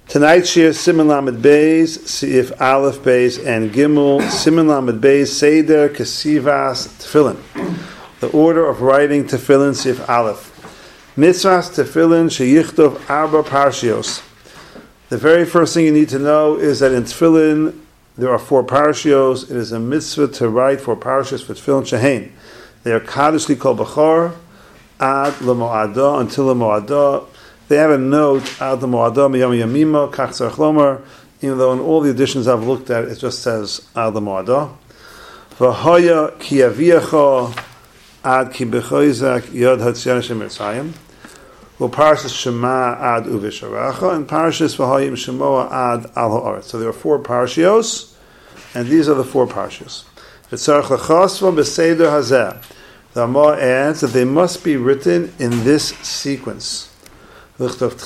Tonight's shir Siman Lamed Beis, Sif Aleph Beis, and Gimel Siman Lamed Beis Seder Kesivas Tefillin. The order of writing Tefillin Sif Aleph. Mitzvahs Tefillin Sheyichtov Arba Parshios. The very first thing you need to know is that in Tefillin there are 4 parshios. It is a mitzvah to write 4 parshios for Tefillin Shehein. They are Kaddish Kol Bechor Ad L'Mo'adah until L'Mo'adah. They have a note, Ad L'Mo'adah Miyam Yamima, Kach Tzarech Lomar, even though in all the editions I've looked at, it just says Ad L'Mo'adah. V'hoya ki aviyacha ad ki b'choizak yod hatzion shem Mitzrayim. Parshas Shema ad uvisharacha, and Parshas V'hoyim Shemoa ad al ha'aretz. So there are 4 parshios, and these are the 4 parshios. V'tzarech l'chosva b'seder hazeh. The Ramah adds that they must be written in this sequence. The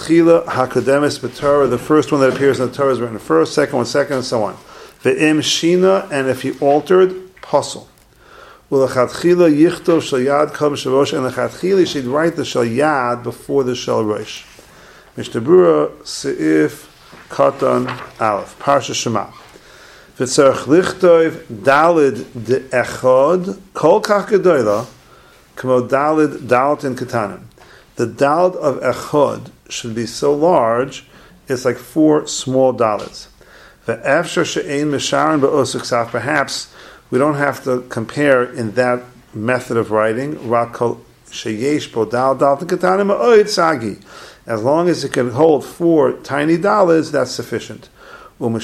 first one that appears in the Torah is written first, second one second, and so on. Ve'im shina, and if he altered, pasul. U'lechatchila yichtov shel yad kol b'shel and lechatchila she'd write the shel yad before the shel rosh. Mishnah Berurah Seif Katan Aleph Parsha Shema. V'tzarech lichtov dalid de'echad kol kach gedola k'mo dalid daltin ketanim. The daled of echad should be so large, it's like 4 small dalids. Perhaps we don't have to compare in that method of writing. As long as it can hold 4 tiny dalids, that's sufficient. And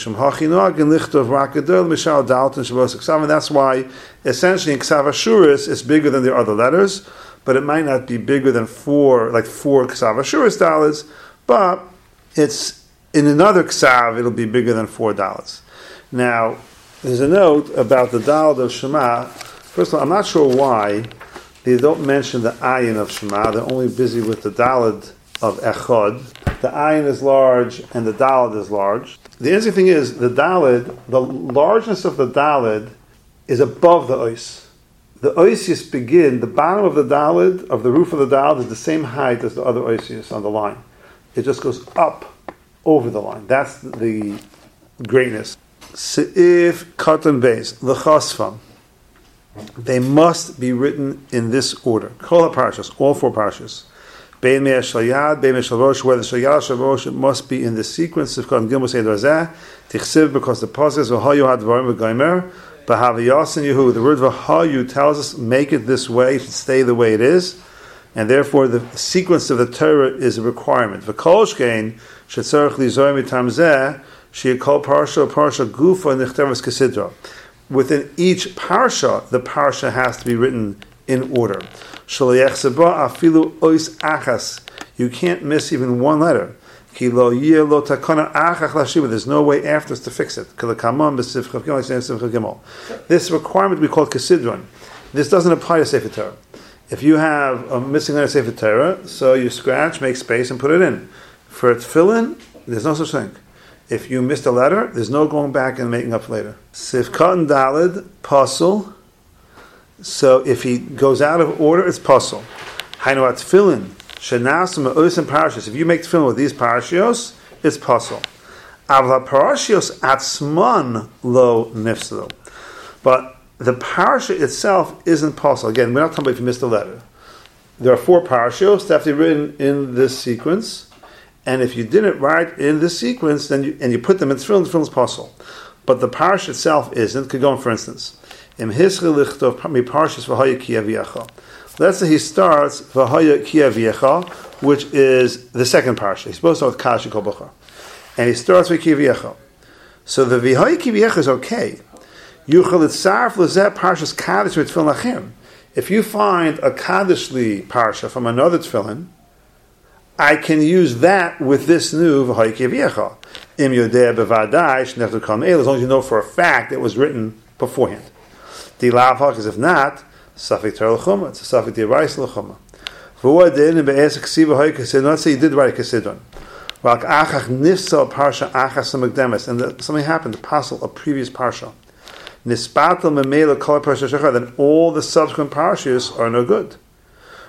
that's why, essentially, in Ksav Ashuris, it's bigger than the other letters, but it might not be bigger than 4 Ksav Ashuris dalids, but it's in another Ksav, it'll be bigger than 4 dalids. Now, there's a note about the dalid of Shema. First of all, I'm not sure why they don't mention the ayin of Shema. They're only busy with the dalid of Echad. The ayin is large and the dalid is large. The interesting thing is, the dalid, the largeness of the dalid is above the ois. The oisius begin, the bottom of the dalid, of the roof of the dalid, is the same height as the other oisius on the line. It just goes up over the line. That's the greatness. Seif Katan Beis, the Chosfam. They must be written in this order. Kol HaParshas, all 4 parshas. Bein Me'ah Shel Yad, Bein Me'ah Shel Rosh, whether Shel Yad or Shel Rosh, it must be in this sequence. Of Katan Gimel Seder Hazeh, Tichsiv, because the pasuk is V'hayu hadvarim v'gomer, B'haviyasin Yehu. The word V'hayu tells us, make it this way, it should stay the way it is, and therefore the sequence of the Torah is a requirement. V'kol shkein, shetzarech lizoy mitam zeh, she'yikol parsha gufa nichtevas kesidra. Within each parsha, the parsha has to be written in order. You can't miss even one letter. There's no way after us to fix it. This requirement we call Kesidron. This doesn't apply to Sefer Torah. If you have a missing letter of Sefer Torah, so you scratch, make space, and put it in. For Tefillin, there's no such thing. If you missed a letter, there's no going back and making up later. Sifkat and Dalid, pasul. So if he goes out of order, it's pasul. Hainu Tefillin, shenasim oisim parashos. If you make tefillin with these parashios, it's pasul. Avla parashios atzman lo nifsalo. But the parasha itself isn't pasul. Again, we're not talking about if you missed a letter. There are 4 parashios that have to be written in this sequence. And if you didn't write in this sequence, then you put them in tefillin, the tefillin is pasul. But the parsha itself isn't. Could go on, for instance, Im hischel lichtov mi parshas v'haya ki aviyacha. Let's say he starts v'haya ki aviyacha, which is the second parsha. He's supposed to start with Kashi Kol B'chor, and he starts with ki aviyacha. So the v'haya ki aviyacha is okay. Yuchel itzarf lezeh parshas kaddish with tefillin lachim. If you find a kaddishli parsha from another tefillin, I can use that with this new v'haya ki aviyacha. Im yodeh bevadai shnechtu kol me'el, as long as you know for a fact it was written beforehand. The lavhak is if not, Safik Torah l'chumah, it's a Safik De'orais l'chumah. V'hu adin in be'esek ksiva hoy kesidron, let's say you did write a kesidron. V'ak achach nifsal parsha achas l'mekdemes, and something happened, to passel a previous parsha. Nispatel memela kol parsha shecha, then all the subsequent parshas are no good.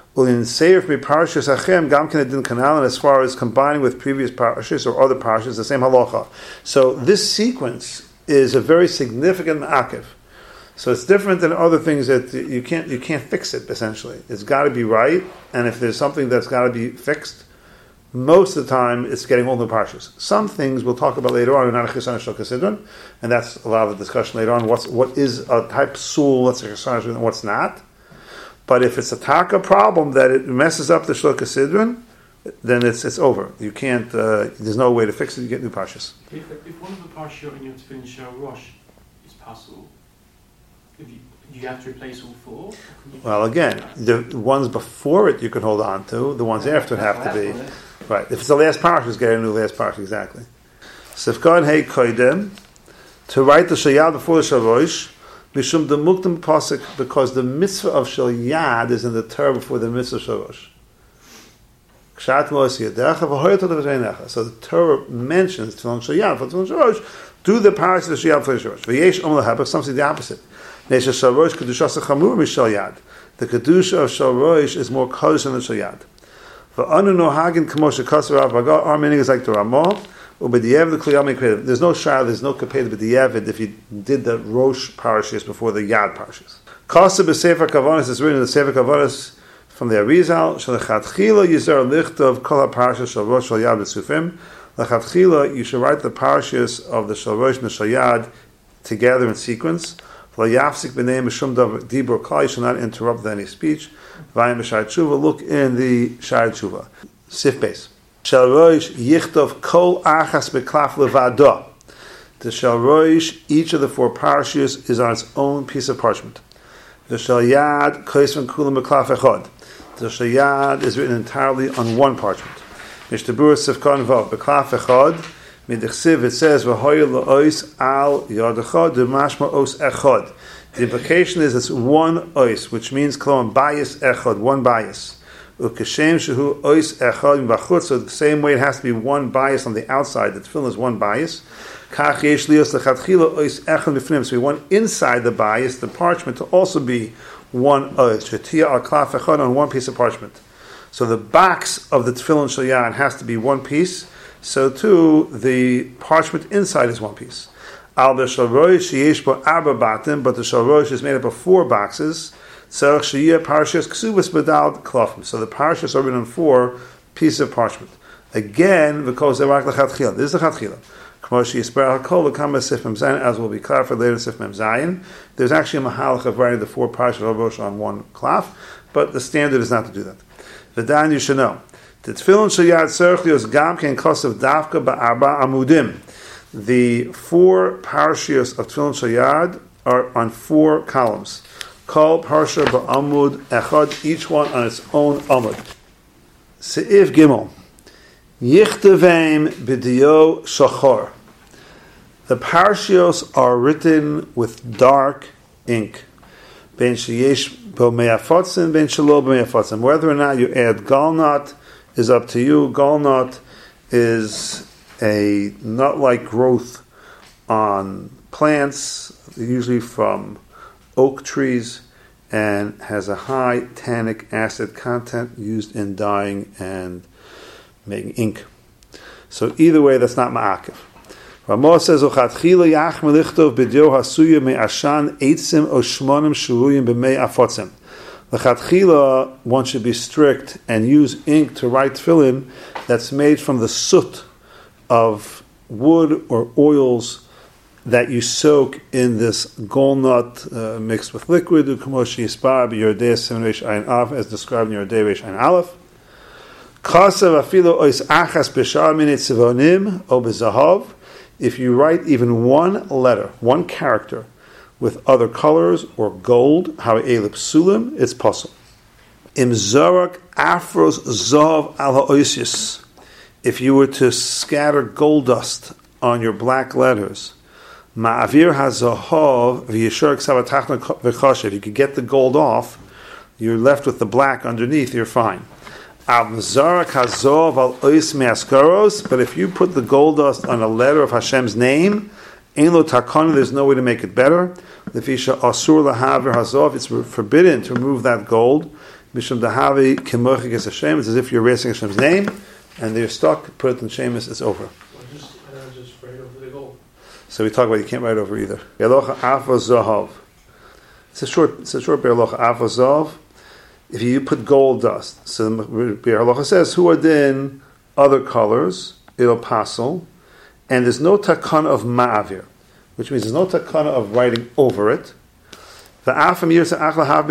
In Seif mi parshas achem gam ken din kanal, and as far as combining with previous parshas or other parshas, the same halacha. So this sequence is a very significant ma'akev. So it's different than other things that you can't fix it. Essentially, it's got to be right, and if there's something that's got to be fixed, most of the time it's getting all the parshas. Some things we'll talk about later on in Anachis Shal Kasidron, and that's a lot of the discussion later on. What is a type sul, what's a chesed and what's not. But if it's a taka problem that it messes up the Shloka Sidron, then it's over. You can't. There's no way to fix it. You get new parshas. If one of the parshas in your tefillin shel rosh is possible, do you have to replace all four? Well, again, the ones before it you can hold on to. The ones after it have to be right. If it's the last parsha, get a new last parsha exactly. Sifkan hey koidem, to write the shayad before the shel rosh. Mishum the muktam pasuk, because the mitzvah of shel yad is in the Torah before the mitzvah of shel rosh. So the Torah mentions tefillin shel yad for tefillin shel rosh. Do the parasha of shel yad for shel rosh. V'yesh omel habach, something the opposite. Nesha shel rosh kedushas chamur mishel yad. The kedusha of shel rosh is more kodesh than the shel yad. V'anu nohagin k'mo shekasav Rav Baga. Our meaning is like the Ramah. There's no shah, there's no kaped b'diavad if you did the Rosh parashas before the Yad parashas. Kasa b'sefer kavanas is written in the Sefer Kavanas from the Arizal. Shalachatchila yizar lichtov kol parashas shel Rosh shel Yad b'sufim. Lachatchila, you should write the parashas of the shel Rosh and shel Yad together in sequence. V'layafsik b'nei mishum dibur klal, you should not interrupt any speech. V'ayim b'shai tshuva, look in the shai tshuva. Sif base. Shel Rosh yichtov kol achas beklaf levado. The Shel Rosh, each of the four parashas is on its own piece of parchment. The Shel Yad koisvan kulam beklaf echad. The Shel Yad is written entirely on one parchment. Mishtabur sifkan vav beklaf echad. Midichsiv it says v'hoya la'os al yad echad demashma os echad. The implication is it's one ois, which means kolon bias echad, one bias. So the same way it has to be one bias on the outside. The tefillin is one bias. So we want inside the bias, the parchment, to also be one on one piece of parchment. So the box of the tefillin shel yad has to be one piece. So too, the parchment inside is one piece. But the shel rosh is made up of four boxes. So the parashas are written on four pieces of parchment. Again, because they're like lechatchila. This is the chatchila. As will be clarified later in Sif Mem Zayin. There's actually a mahalach of writing the four parashas of Rosh on one klaf, but the standard is not to do that. V'dan, you should know. The tefillin shel yad tzarich lios gam ken kosav davka ba'arba amudim. The four parashas of tefillin shel yad are on four columns. Kol parsha ba'amud echad, each one on its own amud. Seif Gimel. Yichtevim b'diyo shachor. The parashiyos are written with dark ink. Ben sheyesh bo me'afotzin, ben shelo bo me'afotzin. Whether or not you add galnut is up to you. Galnut is a nut-like growth on plants, usually from oak trees, and has a high tannic acid content used in dyeing and making ink. So either way, that's not ma'akev. Ramah says, "Ochatchila yach melichtov b'dio hasuya me'ashan eitzim o shmonim shuruyim b'mei afotzim." L'chatchila, one should be strict and use ink to write tefillin that's made from the soot of wood or oils that you soak in this golnut mixed with liquid, as described in Yordei Reish Ayin Aleph. If you write even one letter, one character, with other colors or gold, it's possible. Im zarak afros zav al ha'oisis. If you were to scatter gold dust on your black letters, ma'avir hazahav v'yishar k'savatachna v'chashev. If you could get the gold off, you're left with the black underneath, you're fine. Avzarak hazahav al ois me'askaros. But if you put the gold dust on a letter of Hashem's name, ein lo takana, there's no way to make it better. Lefisha asur lahaver hazahav. It's forbidden to remove that gold. Mishum dahavi kimochik es Hashem. It's as if you're erasing Hashem's name, and they're stuck. Put it in Shemus. It's over. Just write over the goal. So we talk about you can't write over either. Be'alocha afo zahav. It's a short be'alocha afo zahav. If you put gold dust, so the be'alocha says who are then other colors, it'll passel, and there's no takana of ma'avir, which means there's no takana of writing over it. I'll put ink. I'll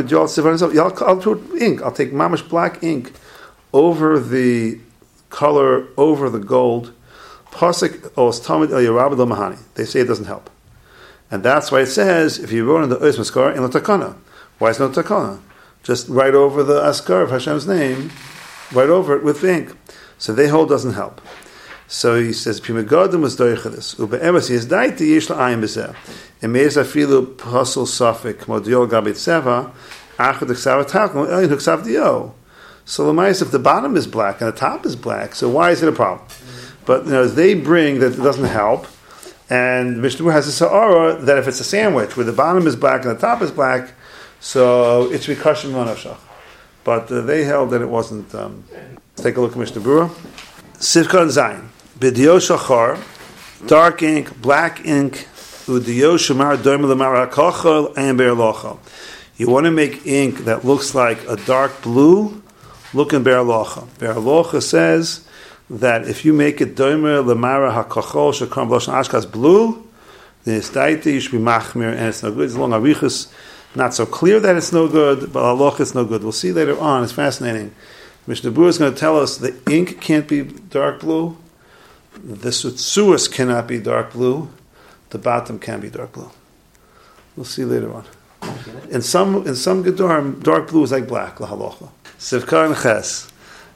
take mamash black ink over the color, over the gold. Pasuk os tamid el yerabed lo mahani. They say it doesn't help, and that's why it says if you wrote in the ois maskar in the takana. Why is no takana? Just write over the askar of Hashem's name, write over it with ink. So they hold doesn't help. So he says, "Pimegadim was doichadis. Ube'emes he is daiti yesh la'ayim b'zeh. Emeis afilu pasol safik modiyol gabit seva achad huksav atakum elin huksav diyo." So the mice, if the bottom is black and the top is black, so why is it a problem? But they bring that it doesn't help, and Mishnah has a sa'ara that if it's a sandwich where the bottom is black and the top is black, so it should be kashim manashach. But they held that it wasn't. Let's take a look at Mishnah Berurah. Sivka and Zayin. B'diyo shachar, dark ink, black ink, u'diyo shemar doim l'mar ha'kochel and be'erlocha. You want to make ink that looks like a dark blue, look in be'erlocha. Be'erlocha says that if you make it doimer l'mara ha'kochel shekram b'loshen ashkas blue, then it's daiti, you should be machmir, and it's no good. It's long arichus, not so clear that it's no good, but halacha it's no good. We'll see later on. It's fascinating. Mishnah Berurah is going to tell us the ink can't be dark blue, the sutsuas cannot be dark blue, the bottom can be dark blue. We'll see later on. In some gedorim, dark blue is like black, lahalocha. Sivkar and ches.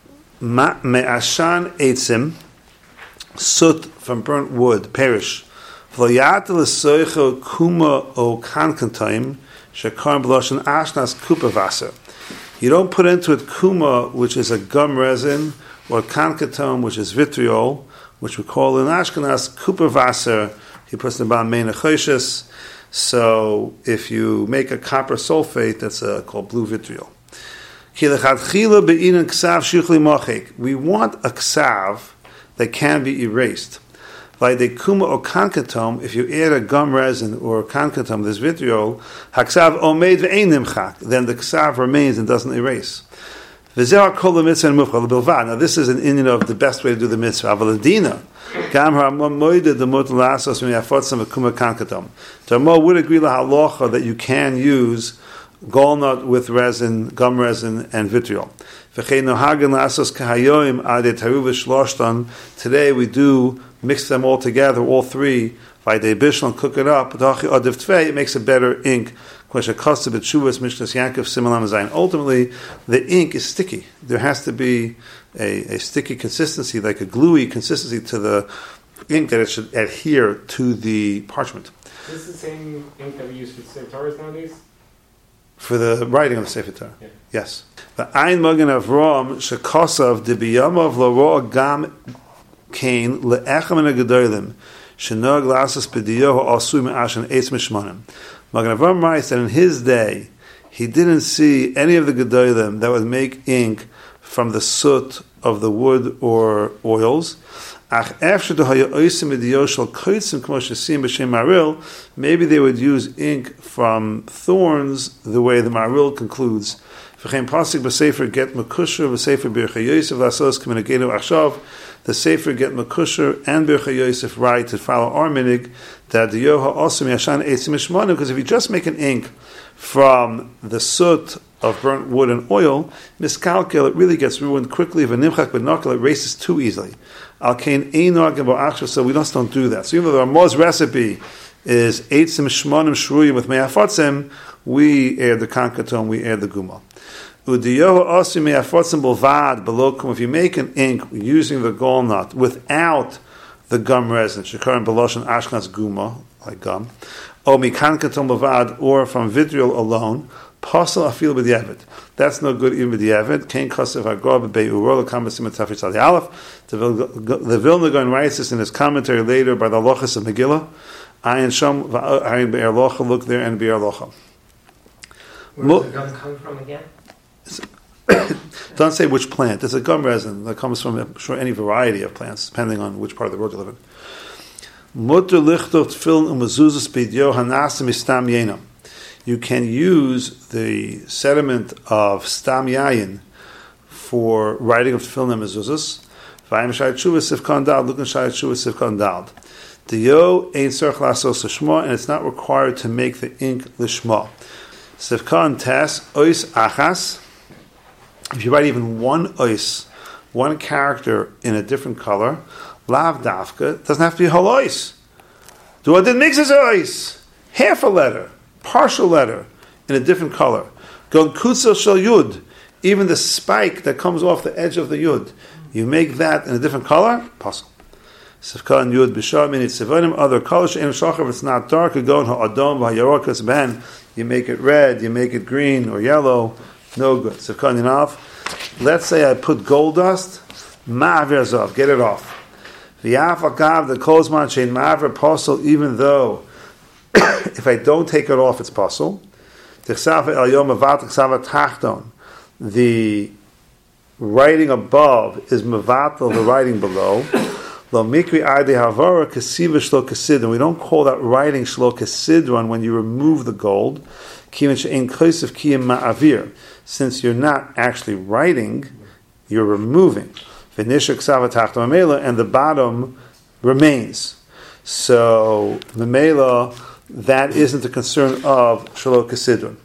Me'ashan eitzim, soot from burnt wood, perish. V'loyat l'soicho kuma o kankantaim, shekar b'loshen ashnas kupa vaser. You don't put into it kuma, which is a gum resin, or kankatom, which is vitriol, which we call in Ashkenaz kupa vaser. He puts in about meina choshes. So if you make a copper sulfate, that's called blue vitriol. We want a ksav that can be erased. Like the kuma or kankatom, if you add a gum resin or kankatom, this vitriol, haksav omed ve'ein nimchak, then the ksav remains and doesn't erase. Now this is an Indian of the best way to do the mitzvah. Tamo would agree lahalocha that you can use gallnut with resin, gum resin, and vitriol. Today we do mix them all together, all three, by the bishul and cook it up. It makes a better ink. Ultimately, the ink is sticky. There has to be a sticky consistency, like a gluey consistency to the ink, that it should adhere to the parchment. Is this the same ink that we use for Sefer Torahs nowadays? For the writing of the Sefer Torah. Yeah. Yes. The Ein Magen Avram Shekosav Dibiyamav Laro Gam Kain Le'echem and Gedolim Shenog Lasas B'diyoh Asui Me'ashan Eitz Mishmanim. Magen Avram writes that in his day he didn't see any of the Gedolim that would make ink from the soot of the wood or oils. Maybe they would use ink from thorns, the way the Maril concludes. The Sefer Get Mekusher and Birchei Yosef write to follow our minig that the Yoha also Yashan Eitzim Mishmanim, because if you just make an ink from the soot of burnt wood and oil, miskalkel, it really gets ruined quickly. V'nimchak b'nokel, it races too easily. Al kain einog and bo'achshav, so we just don't do that. So even though the Ramah's recipe is eitzim shmonim shruyim with me'afotzim, we add the kankaton, we add the guma. Udiyoh osi me'afotzim bolvad belokum. If you make an ink using the gallnut without the gum resin, shekar and beloshen ashkenaz guma, like gum, or mikankaton bolvad, or from vitriol alone, Pasal afil b'diavad. That's no good even b'diavad. Kain kasev hagob be'urol kamasim etafis ali aleph. The Vilna Gaon writes this in his commentary later by the Lochas of Megillah. Ayin sham v'ayin be'erlocha. Look there and be'erlocha. Where does the gum come from again? Doesn't say which plant. It's a gum resin that comes from, I'm sure, any variety of plants, depending on which part of the world you live in. Mutter lichtov tefillin umezuzas b'idyo hanasim istam yenam. You can use the sediment of stam yayin for writing of tefillin and mezuzas. Vayim shayat shuva sifkan dal, lukin shayat shuva sifkan dal. The yo ain't tzarich lasos l'shma, and it's not required to make the ink l'shma. Sifkan tes ois achas. If you write even one ois, one character in a different color, lav dafka, doesn't have to be whole ois. Do what did mixes ois? Half a letter, partial letter, in a different color. Gon kutzel shel yud, even the spike that comes off the edge of the yud, you make that in a different color, possible. Sifkan yud b'shar minit sivonim, other colors, she'en shachav, if it's not dark, gon ha'adom v'hayarokas ben, you make it red, you make it green or yellow, no good. Sifkan yinav, let's say I put gold dust, ma'avir zav, get it off. V'yaf akav, the kozman she'en ma'avir posel, even though if I don't take it off, it's possible. The writing above is mevatel, the writing below. We don't call that writing shlo kesidron when you remove the gold, since you're not actually writing, you're removing. And the bottom remains. So the mela, that isn't a concern of shlo kesidron.